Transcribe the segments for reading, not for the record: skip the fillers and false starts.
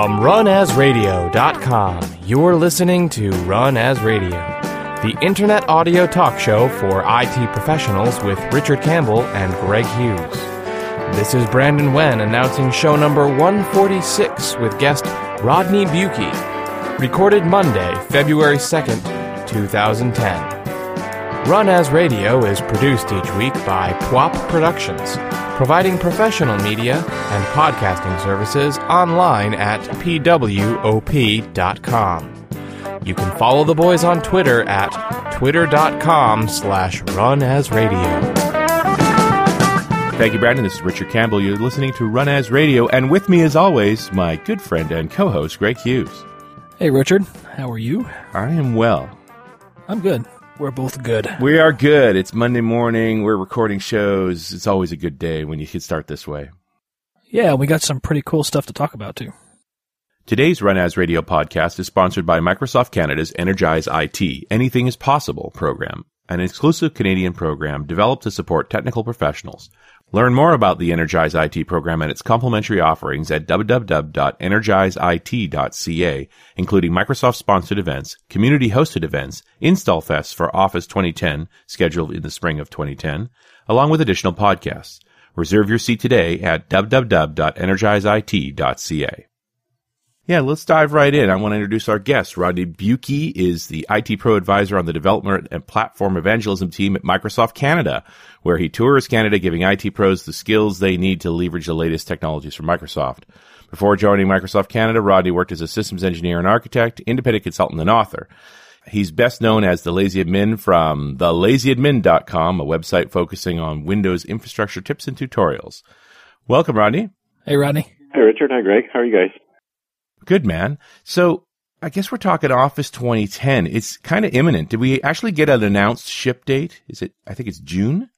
From runasradio.com, you're listening to Run As Radio, the internet audio talk show for IT professionals with Richard Campbell and Greg Hughes. This is Brandon Wen announcing show number 146 with guest Rodney Buki, recorded Monday, February 2nd, 2010. Run As Radio is produced each week by PWOP Productions, providing professional media and podcasting services online at pwop.com. You can follow the boys on Twitter at twitter.com/runasradio. Thank you, Brandon. This is Richard Campbell. You're listening to Run As Radio, and with me, as always, my good friend and co-host, Greg Hughes. Hey, Richard. How are you? I am well. I'm good. We're both good. We are good. It's Monday morning. We're recording shows. It's always a good day when you can start this way. Yeah, we got some pretty cool stuff to talk about, too. Today's Run As Radio podcast is sponsored by Microsoft Canada's Energize IT, Anything is Possible program, an exclusive Canadian program developed to support technical professionals. Learn more about the Energize IT program and its complimentary offerings at www.energizeit.ca, including Microsoft-sponsored events, community-hosted events, install fests for Office 2010, scheduled in the spring of 2010, along with additional podcasts. Reserve your seat today at www.energizeit.ca. Yeah, let's dive right in. I want to introduce our guest. Rodney Buki is the IT Pro Advisor on the Development and Platform Evangelism team at Microsoft Canada, where he tours Canada giving IT pros the skills they need to leverage the latest technologies from Microsoft. Before joining Microsoft Canada, Rodney worked as a systems engineer and architect, independent consultant, and author. He's best known as the Lazy Admin from thelazyadmin.com, a website focusing on Windows infrastructure tips and tutorials. Welcome, Rodney. Hey, Rodney. Hey, Richard. Hi, Greg. How are you guys? Good, man. So I guess we're talking Office 2010. It's kind of imminent. Did we actually get an announced ship date? I think it's June?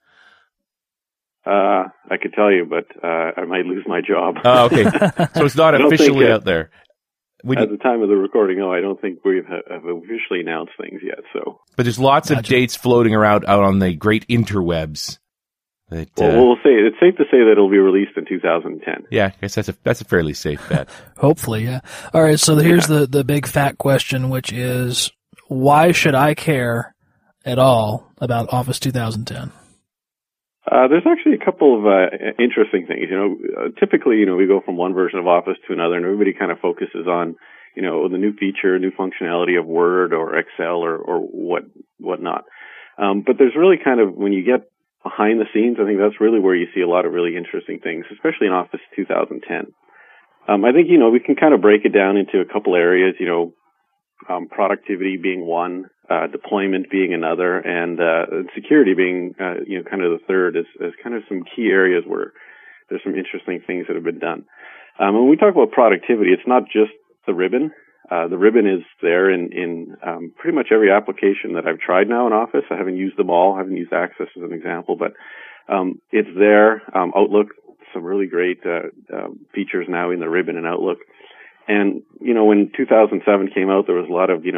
I could tell you, but I might lose my job. Oh, okay. So it's not officially out there. At the time of the recording, no, I don't think we have officially announced things yet. So, but there's lots of dates floating around out on the great interwebs. We'll say it's safe to say that it'll be released in 2010. Yeah, I guess that's a fairly safe bet. Hopefully, yeah. All right, so here's the big fat question, which is, why should I care at all about Office 2010? There's actually a couple of interesting things. Typically, we go from one version of Office to another, and everybody kind of focuses on, the new feature, new functionality of Word or Excel or whatnot. But there's really kind of, when you get behind the scenes, I think that's really where you see a lot of really interesting things, especially in Office 2010. I think, we can kind of break it down into a couple areas, productivity being one, deployment being another, and security being, kind of the third as kind of some key areas where there's some interesting things that have been done. When we talk about productivity, it's not just the ribbon. The ribbon is there in pretty much every application that I've tried now in Office. I haven't used them all. I haven't used Access as an example, but it's there. Outlook, some really great features now in the ribbon in Outlook. And, when 2007 came out, there was a lot of,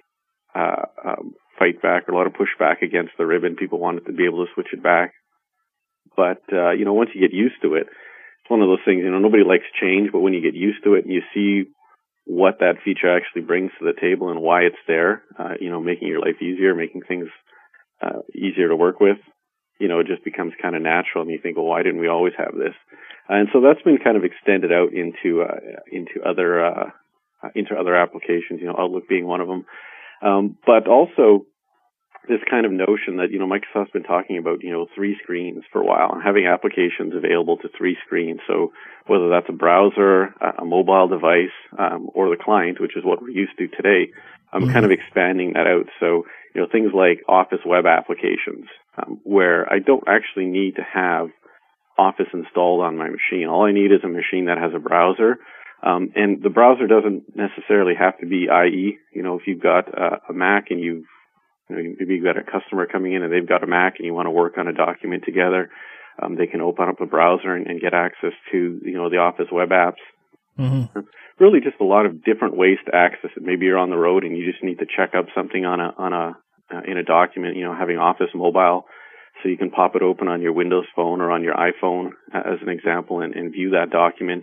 fight back or a lot of pushback against the ribbon. People wanted to be able to switch it back. But, once you get used to it, it's one of those things, nobody likes change, but when you get used to it and you see what that feature actually brings to the table and why it's there, making your life easier, making things easier to work with, it just becomes kind of natural, and you think, well, why didn't we always have this? And so that's been kind of extended out into other applications, Outlook being one of them. But also this kind of notion that, Microsoft's been talking about, 3 screens for a while, and having applications available to 3 screens. So whether that's a browser, a mobile device, or the client, which is what we're used to today, I'm kind of expanding that out. So, things like Office web applications, where I don't actually need to have Office installed on my machine. All I need is a machine that has a browser. And the browser doesn't necessarily have to be IE. If you've got a Mac and maybe you've got a customer coming in and they've got a Mac and you want to work on a document together, they can open up a browser and get access to, the Office web apps. Mm-hmm. Really just a lot of different ways to access it. Maybe you're on the road and you just need to check up something in a document, having Office mobile, so you can pop it open on your Windows phone or on your iPhone as an example and view that document.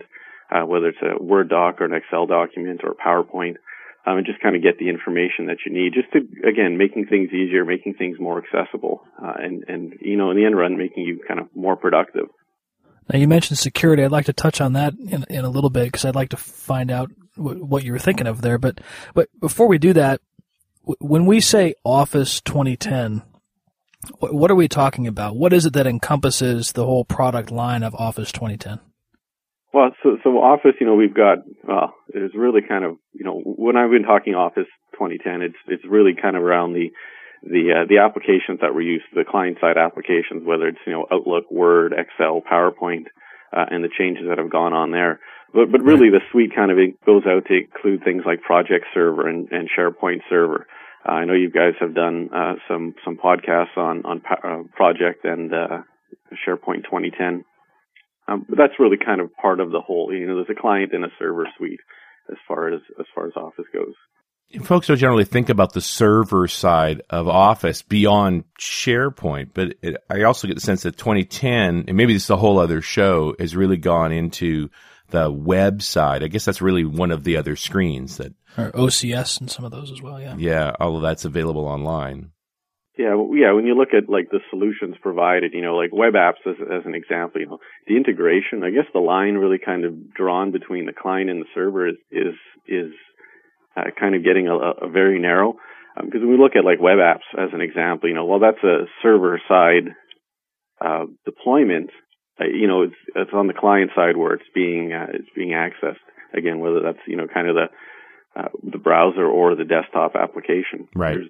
whether it's a Word doc or an Excel document or PowerPoint, and just kind of get the information that you need, just to, again, making things easier, making things more accessible, and you know, in the end run, making you kind of more productive. Now, you mentioned security. I'd like to touch on that in a little bit, because I'd like to find out what you were thinking of there. But before we do that, when we say Office 2010, what are we talking about? What is it that encompasses the whole product line of Office 2010? Well, so Office, you know, we've got, it's really kind of, you know, when I've been talking Office 2010, it's really kind of around the applications that were used, the client-side applications, whether it's, you know, Outlook, Word, Excel, PowerPoint, and the changes that have gone on there. But really the suite kind of goes out to include things like Project Server and SharePoint Server. I know you guys have done some podcasts on Project and SharePoint 2010. But that's really kind of part of the whole, you know, there's a client and a server suite as far as Office goes. Folks don't generally think about the server side of Office beyond SharePoint, but I also get the sense that 2010, and maybe this is a whole other show, has really gone into the web side. I guess that's really one of the other screens that... Or OCS and some of those as well, yeah. Yeah, all of that's available online. Yeah, when you look at like the solutions provided, you know, like web apps as an example, you know, the integration, I guess the line really kind of drawn between the client and the server is kind of getting a very narrow. Because when we look at like web apps as an example, you know, well, that's a server side deployment. You know, it's on the client side where it's being accessed. Again, whether that's, you know, kind of the browser or the desktop application. Right.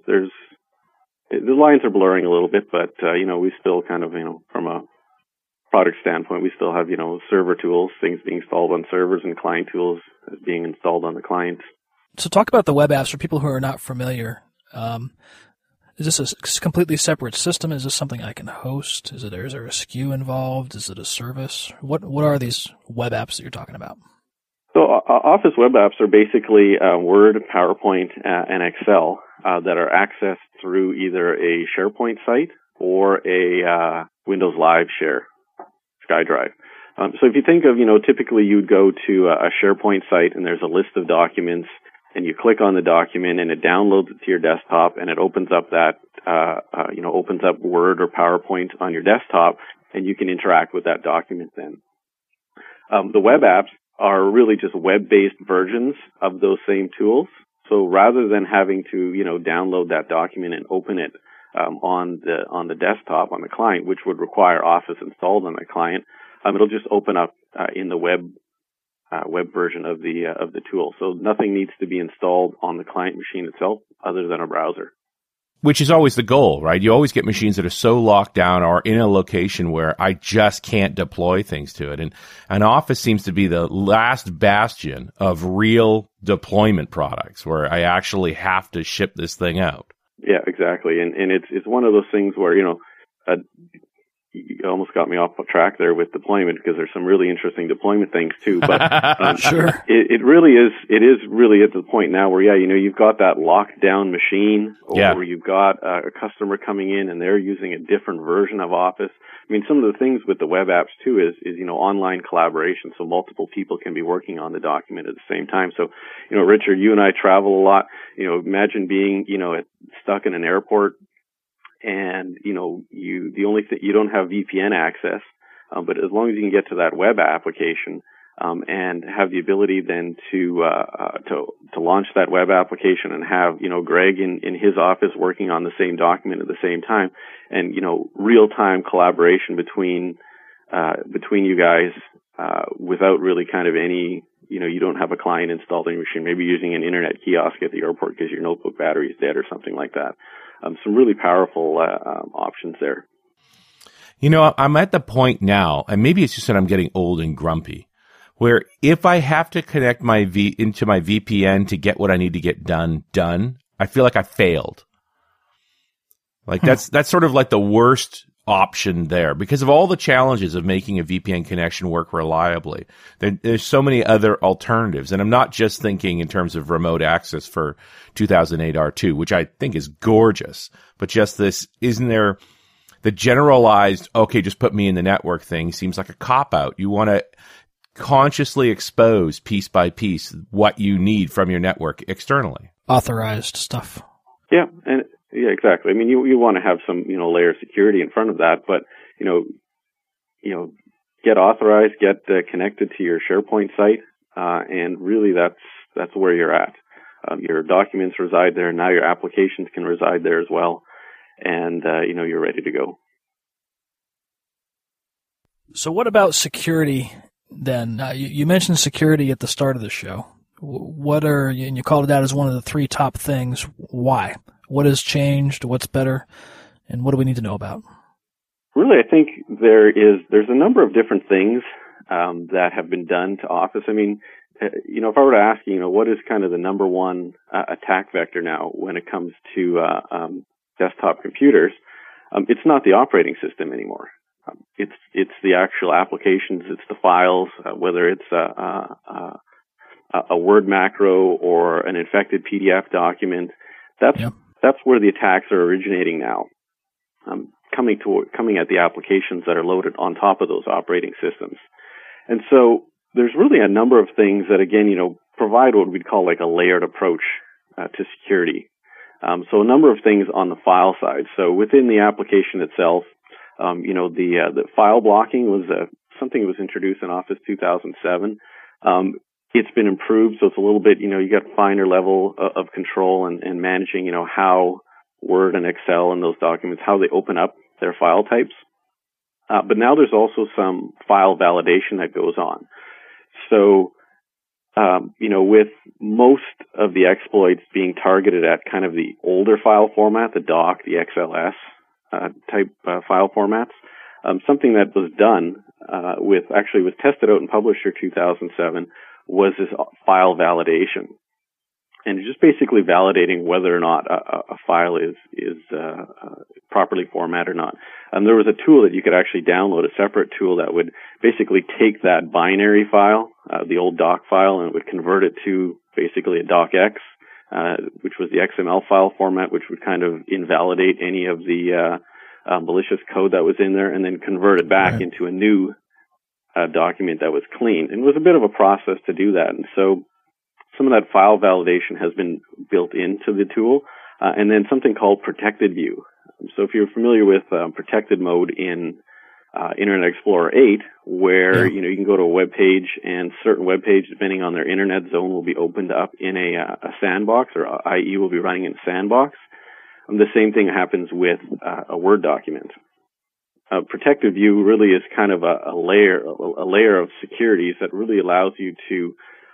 The lines are blurring a little bit, but, you know, we still kind of, you know, from a product standpoint, we still have, you know, server tools, things being installed on servers, and client tools being installed on the clients. So talk about the web apps for people who are not familiar. Is this a completely separate system? Is this something I can host? Is there a SKU involved? Is it a service? What are these web apps that you're talking about? So Office web apps are basically Word, PowerPoint, and Excel that are accessed through either a SharePoint site or a Windows Live Share, SkyDrive. So if you think of, you know, typically you'd go to a SharePoint site and there's a list of documents, and you click on the document and it downloads it to your desktop, and it opens up opens up Word or PowerPoint on your desktop, and you can interact with that document then. The web apps are really just web-based versions of those same tools. So rather than having to, you know, download that document and open it on the desktop, on the client, which would require Office installed on the client, it'll just open up in the web version of the tool. So nothing needs to be installed on the client machine itself other than a browser. Which is always the goal, right? You always get machines that are so locked down or in a location where I just can't deploy things to it. And Office seems to be the last bastion of real deployment products where I actually have to ship this thing out. Yeah, exactly. And it's one of those things where, you know, you almost got me off track there with deployment, because there's some really interesting deployment things too. But sure. It really is. It is really at the point now where, yeah, you know, you've got that locked down machine, or you've got a customer coming in and they're using a different version of Office. I mean, some of the things with the web apps too is you know, online collaboration, so multiple people can be working on the document at the same time. So, you know, Richard, you and I travel a lot. You know, imagine being, you know, stuck in an airport. And, you know, the only thing, you don't have VPN access, but as long as you can get to that web application, and have the ability then to launch that web application and have, you know, Greg in his office working on the same document at the same time, and, you know, real-time collaboration between you guys, without really kind of any, you know, you don't have a client installed on your machine, maybe using an internet kiosk at the airport because your notebook battery is dead or something like that. Some really powerful options there. You know, I'm at the point now, and maybe it's just that I'm getting old and grumpy, where if I have to connect into my VPN to get what I need to get done, I feel like I failed. Like that's sort of like the worst option there, because of all the challenges of making a VPN connection work reliably. There's so many other alternatives, and I'm not just thinking in terms of remote access for 2008 R2, which I think is gorgeous, but just this, isn't there the generalized, okay, just put me in the network thing seems like a cop-out. You want to consciously expose piece by piece what you need from your network externally. Authorized stuff. Yeah, exactly. I mean, you want to have some, layer of security in front of that, but, get authorized, get connected to your SharePoint site, and really that's where you're at. Your documents reside there. Now your applications can reside there as well, and you're ready to go. So what about security then? You mentioned security at the start of the show. And you called it out as one of the 3 top things. Why? What has changed? What's better? And what do we need to know about? Really, I think there's a number of different things that have been done to Office. I mean, if I were to ask you, what is kind of the number one attack vector now when it comes to desktop computers, it's not the operating system anymore. It's the actual applications, it's the files, whether it's a Word macro or an infected PDF document. That's where the attacks are originating now. Coming at the applications that are loaded on top of those operating systems. And so there's really a number of things that, again, provide what we'd call like a layered approach to security. So a number of things on the file side. So within the application itself, the file blocking was something that was introduced in Office 2007. It's been improved, so it's a little bit, you got finer level of control and managing, how Word and Excel and those documents, how they open up their file types. But now there's also some file validation that goes on. So, with most of the exploits being targeted at kind of the older file format, the doc, the XLS type file formats, something that was done was tested out in Publisher 2007 was this file validation. And just basically validating whether or not a file is properly formatted or not. And there was a tool that you could actually download, a separate tool that would basically take that binary file, the old doc file, and it would convert it to basically a docx, which was the XML file format, which would kind of invalidate any of the malicious code that was in there, and then convert it back into a new document that was clean. And it was a bit of a process to do that. And so some of that file validation has been built into the tool, and then something called Protected View. So if you're familiar with Protected Mode in Internet Explorer 8, where you can go to a web page, and certain web pages, depending on their internet zone, will be opened up in a sandbox, or IE will be running in a sandbox. The same thing happens with a Word document. Protected View really is kind of a layer of securities that really allows you to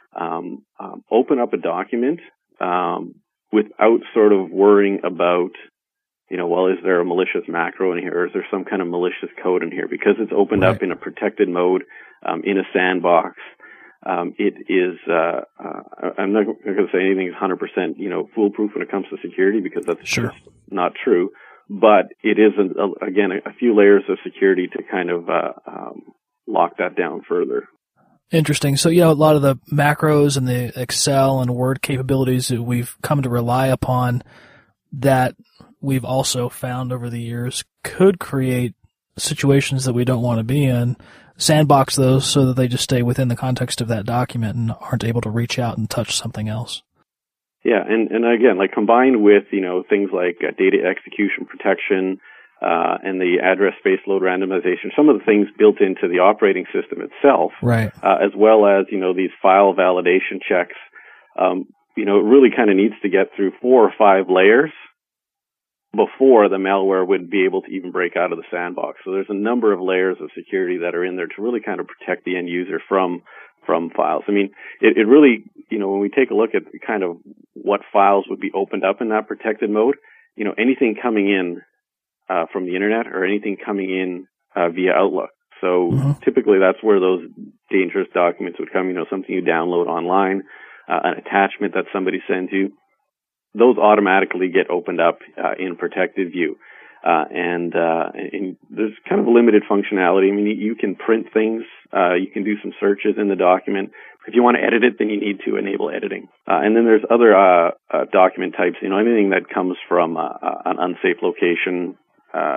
open up a document without sort of worrying about, is there a malicious macro in here, or is there some kind of malicious code in here? Because it's opened up in a protected mode, in a sandbox. It is, I'm not going to say anything is 100%, foolproof when it comes to security, because that's just not true. But it is, again, a few layers of security to kind of lock that down further. Interesting. So, a lot of the macros and the Excel and Word capabilities that we've come to rely upon that we've also found over the years could create situations that we don't want to be in, sandbox those so that they just stay within the context of that document and aren't able to reach out and touch something else. Yeah, and again, like combined with, things like data execution protection, and the address space load randomization, some of the things built into the operating system itself, as well as, these file validation checks, it really kind of needs to get through 4 or 5 layers before the malware would be able to even break out of the sandbox. So there's a number of layers of security that are in there to really kind of protect the end user from files. I mean, it really, when we take a look at kind of what files would be opened up in that protected mode, anything coming in from the internet or anything coming in via Outlook. So typically that's where those dangerous documents would come, something you download online, an attachment that somebody sends you. Those automatically get opened up in Protected View. And there's kind of limited functionality. I mean, you can print things, you can do some searches in the document. If you want to edit it, then you need to enable editing. And then there's other document types, anything that comes from an unsafe location.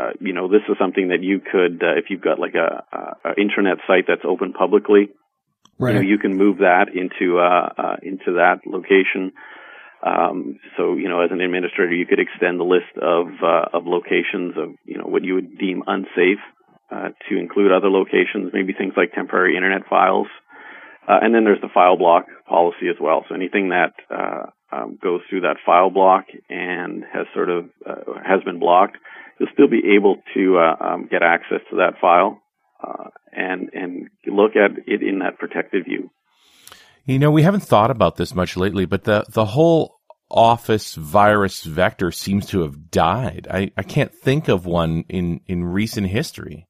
This is something that you could, if you've got like a intranet site that's open publicly, Right. You can move that into that location. So, as an administrator, you could extend the list of locations of, what you would deem unsafe, to include other locations, maybe things like temporary internet files. And then there's the file block policy as well. So anything that, goes through that file block and has been blocked, you'll still be able to, get access to that file, and look at it in that protected view. We haven't thought about this much lately, but the whole Office virus vector seems to have died. I can't think of one in recent history.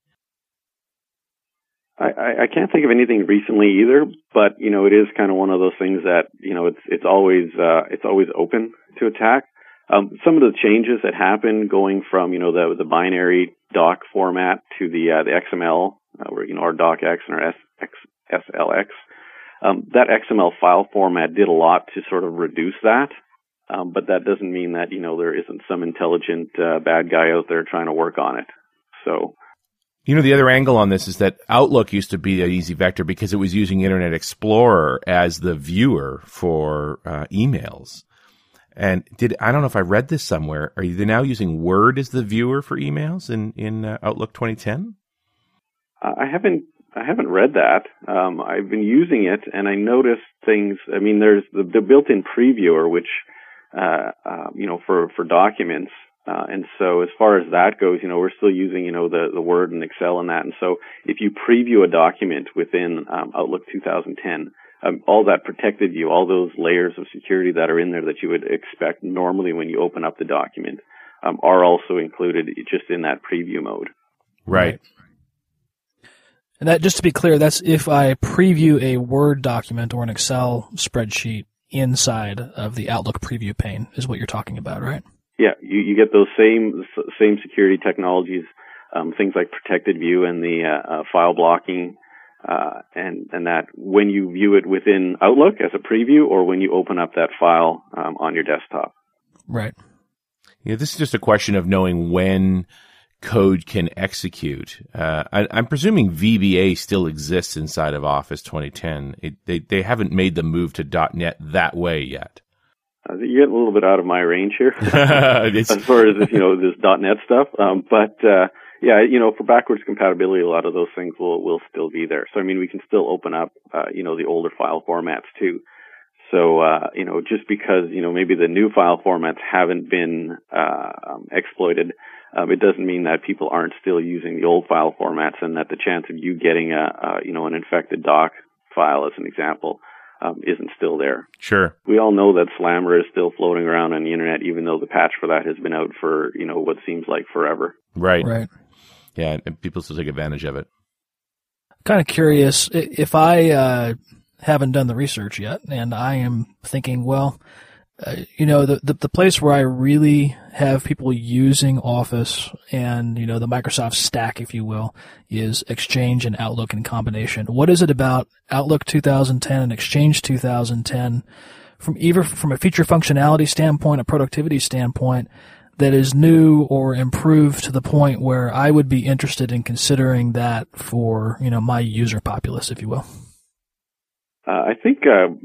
I can't think of anything recently either, but it is kind of one of those things that it's always open to attack. Some of the changes that happen going from the binary doc format to the XML, our docx and our SLX. That XML file format did a lot to sort of reduce that, but that doesn't mean that there isn't some intelligent bad guy out there trying to work on it. So. The other angle on this is that Outlook used to be an easy vector because it was using Internet Explorer as the viewer for emails. And I don't know if I read this somewhere. Are they now using Word as the viewer for emails in Outlook 2010? I haven't read that. I've been using it, and I noticed things. I mean, there's the built-in previewer, which for documents. And so as far as that goes, we're still using, the Word and Excel and that. And so if you preview a document within Outlook 2010, all that protected view, all those layers of security that are in there that you would expect normally when you open up the document, are also included just in that preview mode. Right. And that, just to be clear, that's if I preview a Word document or an Excel spreadsheet inside of the Outlook preview pane is what you're talking about, right? Yeah, you get those same security technologies, things like protected view and the file blocking, and that when you view it within Outlook as a preview or when you open up that file on your desktop. Right. Yeah, this is just a question of knowing when code can execute. I'm presuming VBA still exists inside of Office 2010. They haven't made the move to .NET that way yet. You get a little bit out of my range here as far as, this .NET stuff. But for backwards compatibility, a lot of those things will still be there. So, I mean, we can still open up, the older file formats too. So, just because, maybe the new file formats haven't been, exploited, it doesn't mean that people aren't still using the old file formats and that the chance of you getting an infected doc file, as an example, isn't still there. Sure. We all know that Slammer is still floating around on the internet, even though the patch for that has been out for, what seems like forever. Right. Right. Yeah, and people still take advantage of it. Kind of curious, if haven't done the research yet, and I am thinking, well, the place where I really have people using Office and, the Microsoft stack, if you will, is Exchange and Outlook in combination. What is it about Outlook 2010 and Exchange 2010 from a feature functionality standpoint, a productivity standpoint, that is new or improved to the point where I would be interested in considering that for, my user populace, if you will? I think,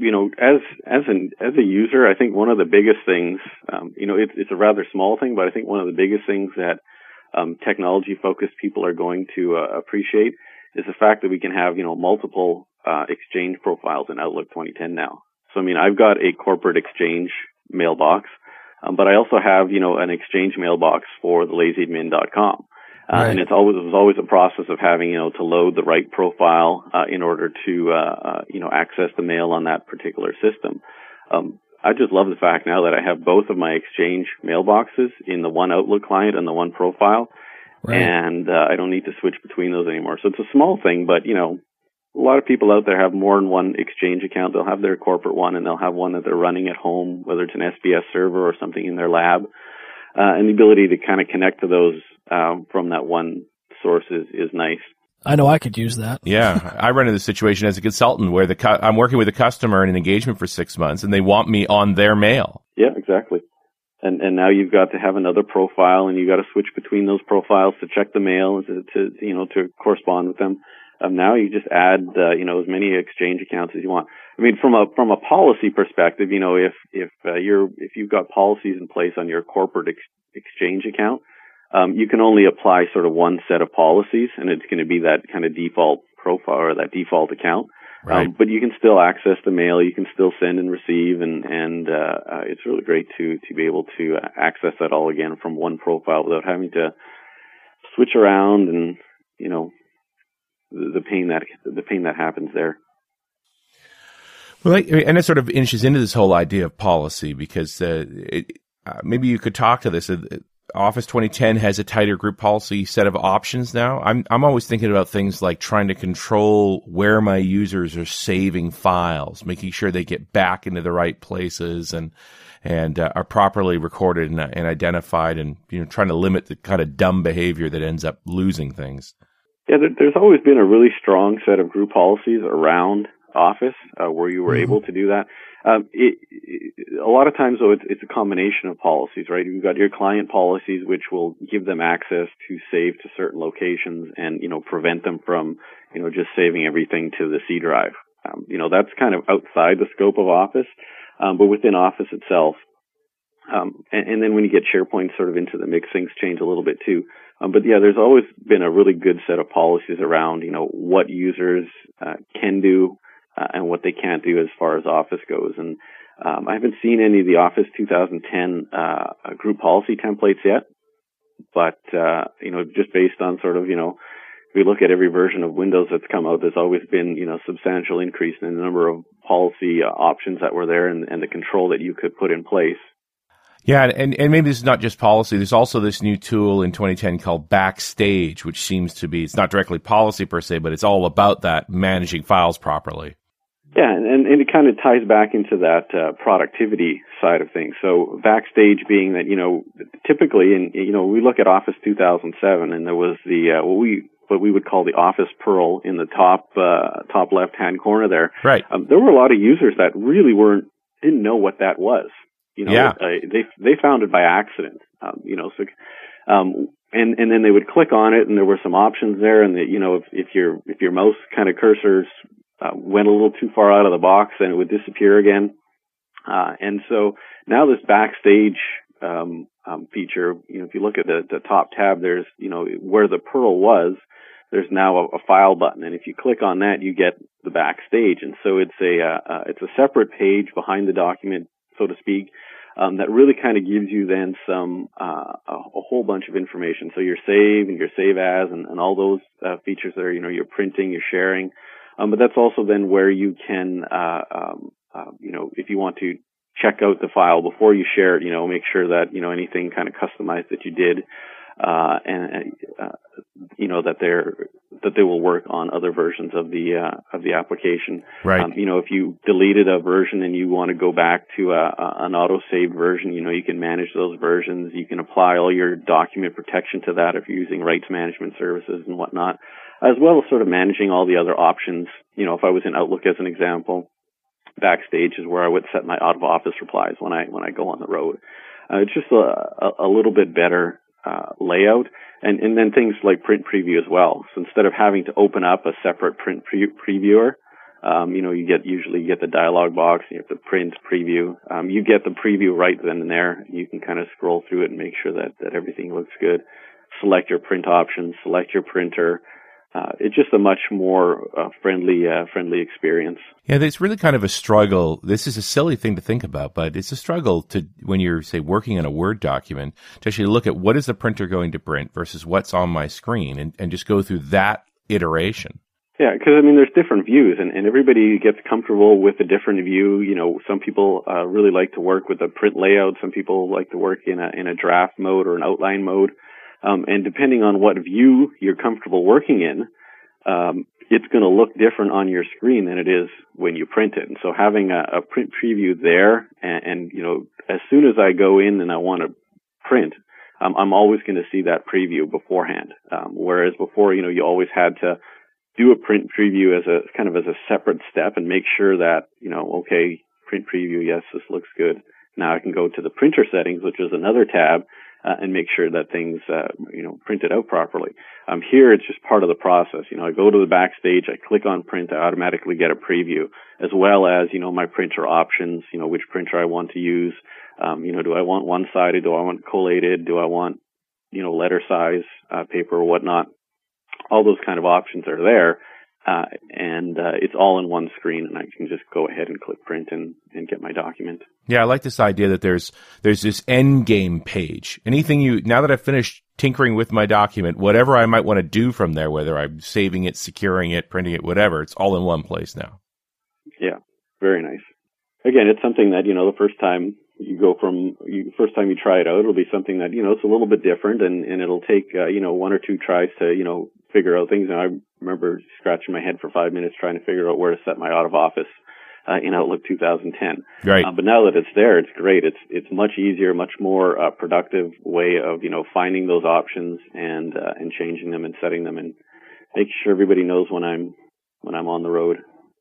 as a user, I think one of the biggest things, it's a rather small thing, but I think one of the biggest things that technology-focused people are going to appreciate is the fact that we can have, multiple Exchange profiles in Outlook 2010 now. So, I mean, I've got a corporate Exchange mailbox, but I also have, an Exchange mailbox for the lazyadmin.com. Right. And it was always a process of having, to load the right profile, in order to, access the mail on that particular system. I just love the fact now that I have both of my Exchange mailboxes in the one Outlook client and the one profile. Right. And, I don't need to switch between those anymore. So it's a small thing, but, a lot of people out there have more than one Exchange account. They'll have their corporate one and they'll have one that they're running at home, whether it's an SBS server or something in their lab. And the ability to kind of connect to those from that one source is nice. I know I could use that. Yeah. I run into the situation as a consultant where I'm working with a customer in an engagement for 6 months and they want me on their mail. Yeah, exactly. And now you've got to have another profile and you've got to switch between those profiles to check the mail and to correspond with them. Now you just add, as many Exchange accounts as you want. I mean, from a policy perspective, if you've got policies in place on your corporate Exchange account, you can only apply sort of one set of policies, and it's going to be that kind of default profile or that default account. Right. But you can still access the mail, you can still send and receive, and it's really great to be able to access that all again from one profile without having to switch around and, the pain that happens there. Well, and it sort of inches into this whole idea of policy, because maybe you could talk to this. Office 2010 has a tighter group policy set of options now. I'm always thinking about things like trying to control where my users are saving files, making sure they get back into the right places and are properly recorded and identified, and trying to limit the kind of dumb behavior that ends up losing things. Yeah, there's always been a really strong set of group policies around Office where you were able to do that. A lot of times, though, it's a combination of policies, right? You've got your client policies, which will give them access to save to certain locations and, prevent them from, just saving everything to the C drive. That's kind of outside the scope of Office, but within Office itself. And then when you get SharePoint sort of into the mix, things change a little bit too. But yeah, there's always been a really good set of policies around, what users can do and what they can't do as far as Office goes. And I haven't seen any of the Office 2010 group policy templates yet, but just based on sort of, if we look at every version of Windows that's come out, there's always been, substantial increase in the number of policy options that were there and the control that you could put in place. Yeah, and maybe this is not just policy. There's also this new tool in 2010 called Backstage, which seems to be, it's not directly policy per se, but it's all about that, managing files properly. Yeah, and it kind of ties back into that productivity side of things. So Backstage being that, typically, and we look at Office 2007, and there was the what we would call the Office Pearl in the top left-hand corner there. Right. There were a lot of users that really didn't know what that was. They found it by accident. And then they would click on it, and there were some options there, and if your mouse kind of cursors went a little too far out of the box, then it would disappear again. And so now this Backstage feature, if you look at the top tab, there's where the Pearl was, there's now a file button, and if you click on that, you get the Backstage, and so it's a separate page behind the document, so to speak, that really kind of gives you then some a whole bunch of information. So your save and your save as and all those features there, your printing, your sharing, but that's also then where you can if you want to check out the file before you share it, make sure that anything kind of customized that you did, that they will work on other versions of the application. Right. If you deleted a version and you want to go back to an auto-saved version, you can manage those versions. You can apply all your document protection to that if you're using rights management services and whatnot, as well as sort of managing all the other options. If I was in Outlook as an example, Backstage is where I would set my out-of-office replies when I go on the road. It's just a little bit better layout, and then things like print preview as well. So instead of having to open up a separate print previewer, you usually get the dialog box, and you have to print preview. You get the preview right then and there. You can kind of scroll through it and make sure that everything looks good. Select your print options, select your printer. It's just a much more friendly experience. Yeah, it's really kind of a struggle. This is a silly thing to think about, but it's a struggle to, when you're, say, working on a Word document, to actually look at what is the printer going to print versus what's on my screen, and just go through that iteration. Yeah, because, there's different views, and everybody gets comfortable with a different view. Some people really like to work with a print layout. Some people like to work in a draft mode or an outline mode. And depending on what view you're comfortable working in, it's going to look different on your screen than it is when you print it. And so having a print preview there, and as soon as I go in and I want to print, I'm always going to see that preview beforehand. Whereas before, you always had to do a print preview as a separate step and make sure that, okay, print preview, yes, this looks good. Now I can go to the printer settings, which is another tab, and make sure that things, printed out properly. Here, it's just part of the process. I go to the backstage, I click on print, I automatically get a preview, as well as, my printer options, which printer I want to use. Do I want one-sided? Do I want collated? Do I want, letter size, paper or whatnot? All those kind of options are there. And it's all in one screen, and I can just go ahead and click print and get my document. Yeah, I like this idea that there's this end game page. Now that I've finished tinkering with my document, whatever I might want to do from there, whether I'm saving it, securing it, printing it, whatever, it's all in one place now. Yeah, very nice. Again, it's something that, the first time you try it out, it'll be something that, it's a little bit different, and it'll take, one or two tries to, figure out things. And I remember scratching my head for 5 minutes trying to figure out where to set my out of office in Outlook 2010. Right. But now that it's there, it's great. It's much easier, much more productive way of finding those options and changing them and setting them and making sure everybody knows when I'm on the road.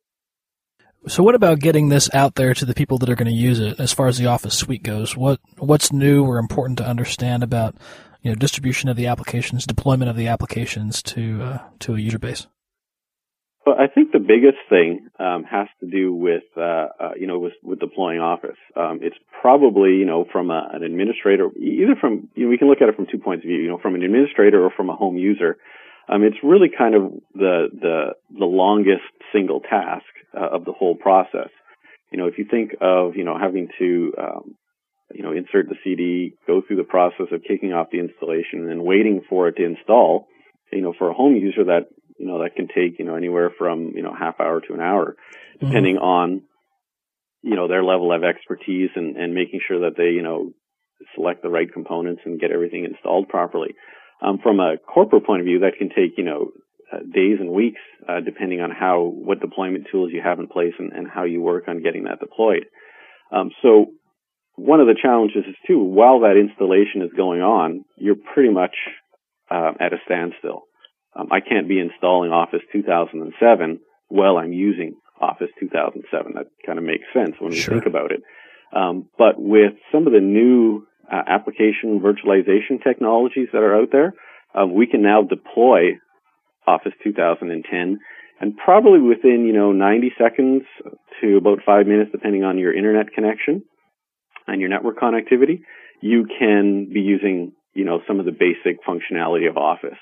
So what about getting this out there to the people that are going to use it as far as the Office suite goes? What's new or important to understand about distribution of the applications, deployment of the applications to a user base? Well, I think the biggest thing has to do with with deploying Office. It's probably from an administrator, either from we can look at it from 2 points of view. From an administrator or from a home user. It's really kind of the longest single task of the whole process. If you think of having to insert the CD, go through the process of kicking off the installation, and then waiting for it to install. For a home user, that that can take anywhere from half hour to an hour, depending on their level of expertise and making sure that they select the right components and get everything installed properly. From a corporate point of view, that can take days and weeks, depending on what deployment tools you have in place and how you work on getting that deployed. So one of the challenges is too, while that installation is going on, you're pretty much at a standstill. I can't be installing Office 2007 while I'm using Office 2007. That kind of makes sense when we think about it. But with some of the new application virtualization technologies that are out there, we can now deploy Office 2010, and probably within 90 seconds to about 5 minutes, depending on your internet connection and your network connectivity, you can be using some of the basic functionality of Office.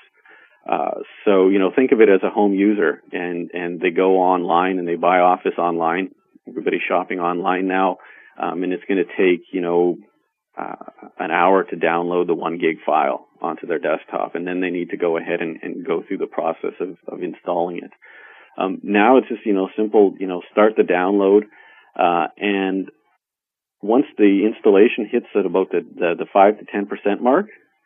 So think of it as a home user, and they go online and they buy Office online. Everybody's shopping online now, and it's going to take an hour to download the 1 gig file onto their desktop, and then they need to go ahead and go through the process of installing it. Now it's just simple, start the download, and once the installation hits at about the 5 to 10% mark,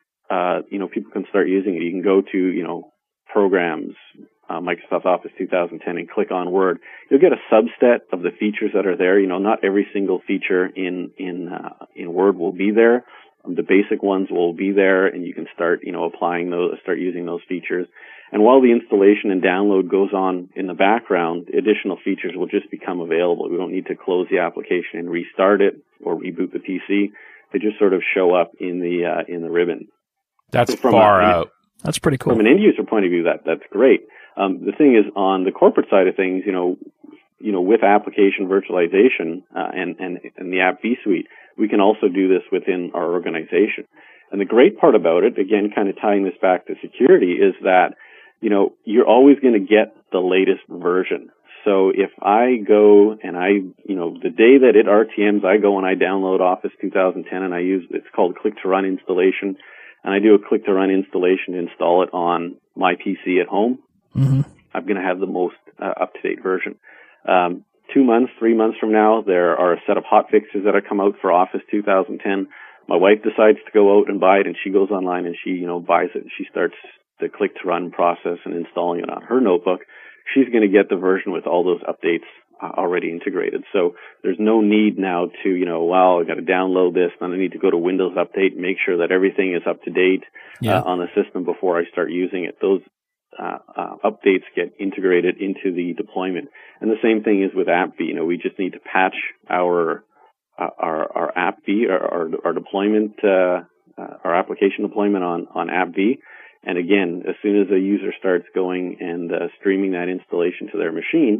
people can start using it. You can go to programs, Microsoft Office 2010, and click on Word. You'll get a subset of the features that are there. Not every single feature in Word will be there. The basic ones will be there, and you can start, applying those, start using those features. And while the installation and download goes on in the background, additional features will just become available. We don't need to close the application and restart it or reboot the PC. They just sort of show up in the ribbon. That's far out. That's pretty cool. From an end user point of view, that's great. The thing is, on the corporate side of things, with application virtualization and the App vSuite, we can also do this within our organization. And the great part about it, again, kind of tying this back to security, is that you're always going to get the latest version. So if I go and the day that it RTMs, I go and I download Office 2010 and it's called Click to Run installation, and I do a Click to Run installation to install it on my PC at home, I'm going to have the most up-to-date version. 2 months, 3 months from now, there are a set of hot fixes that have come out for Office 2010. My wife decides to go out and buy it, and she goes online and she, buys it, and she starts the Click to Run process and installing it on her notebook. She's going to get the version with all those updates already integrated. So there's no need now to, I've got to download this, then I need to go to Windows Update, make sure that everything is up to date on the system before I start using it. Those updates get integrated into the deployment. And the same thing is with AppV. We just need to patch our AppV, our deployment our application deployment on AppV. And again, as soon as a user starts going and streaming that installation to their machine,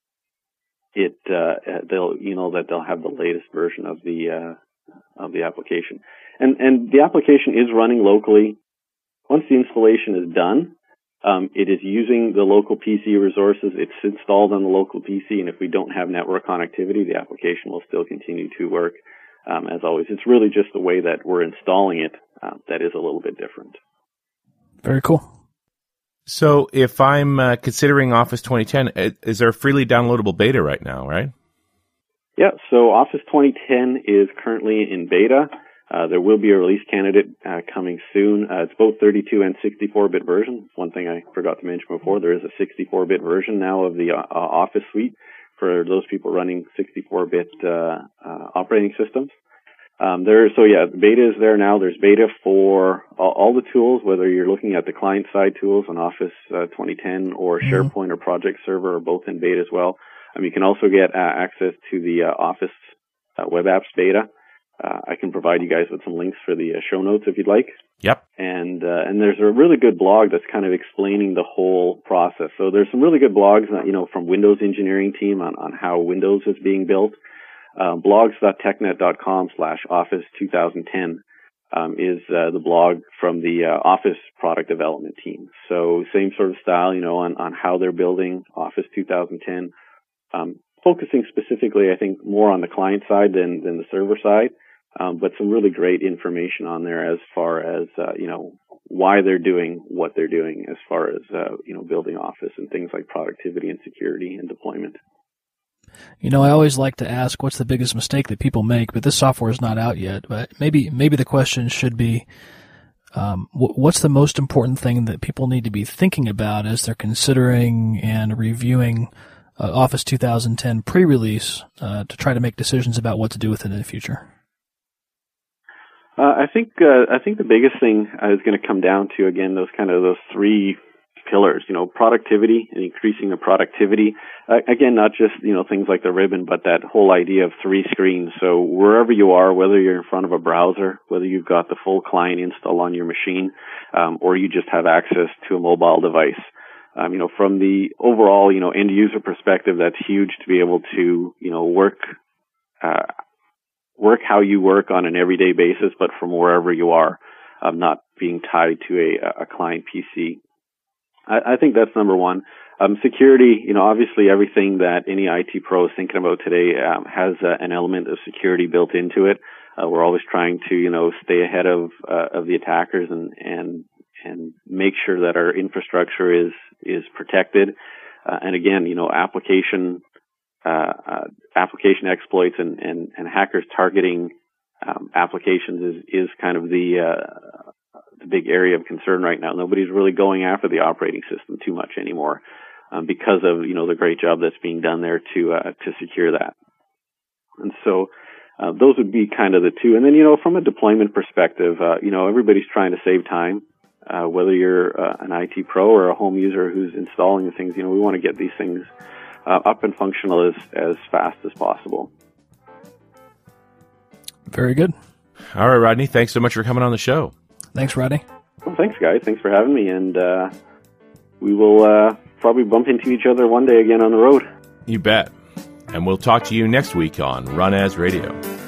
they'll have the latest version of the application. And the application is running locally. Once the installation is done, it is using the local PC resources. It's installed on the local PC, and if we don't have network connectivity, the application will still continue to work as always. It's really just the way that we're installing it that is a little bit different. Very cool. So if I'm considering Office 2010, is there a freely downloadable beta right now, right? Yeah, so Office 2010 is currently in beta. There will be a release candidate coming soon. It's both 32 and 64-bit version. One thing I forgot to mention before, there is a 64-bit version now of the Office suite for those people running 64-bit operating systems. Beta is there now. There's beta for all the tools, whether you're looking at the client-side tools on Office 2010 or SharePoint or Project Server are both in beta as well. You can also get access to the Office Web Apps beta. I can provide you guys with some links for the show notes if you'd like. Yep. And there's a really good blog that's kind of explaining the whole process. So there's some really good blogs, from Windows engineering team on how Windows is being built. blogs.technet.com/Office2010 is the blog from the Office product development team. So same sort of style, on how they're building Office 2010, focusing specifically, I think, more on the client side than the server side, but some really great information on there as far as, why they're doing what they're doing as far as, building Office and things like productivity and security and deployment. I always like to ask what's the biggest mistake that people make, but this software is not out yet. But maybe the question should be, what's the most important thing that people need to be thinking about as they're considering and reviewing Office 2010 pre-release to try to make decisions about what to do with it in the future? I think the biggest thing is going to come down to, again, those three pillars, productivity and increasing the productivity. Again, not just, things like the ribbon, but that whole idea of three screens. So wherever you are, whether you're in front of a browser, whether you've got the full client install on your machine, or you just have access to a mobile device. From the overall, end user perspective, that's huge to be able to, work how you work on an everyday basis, but from wherever you are, not being tied to a client PC. I think that's number one. Security, you know, obviously everything that any IT pro is thinking about today has an element of security built into it. We're always trying to, you know, stay ahead of the attackers and make sure that our infrastructure is protected. And again, you know, application exploits and hackers targeting applications is kind of the big area of concern right now. Nobody's really going after the operating system too much anymore because of, you know, the great job that's being done there to secure that. And so those would be kind of the two. And then, you know, from a deployment perspective, you know, everybody's trying to save time. Whether you're an IT pro or a home user who's installing the things, you know, we want to get these things up and functional as fast as possible. Very good. All right, Rodney, thanks so much for coming on the show. Thanks, Rodney. Well, thanks, guys. Thanks for having me. And we will probably bump into each other one day again on the road. You bet. And we'll talk to you next week on Run As Radio.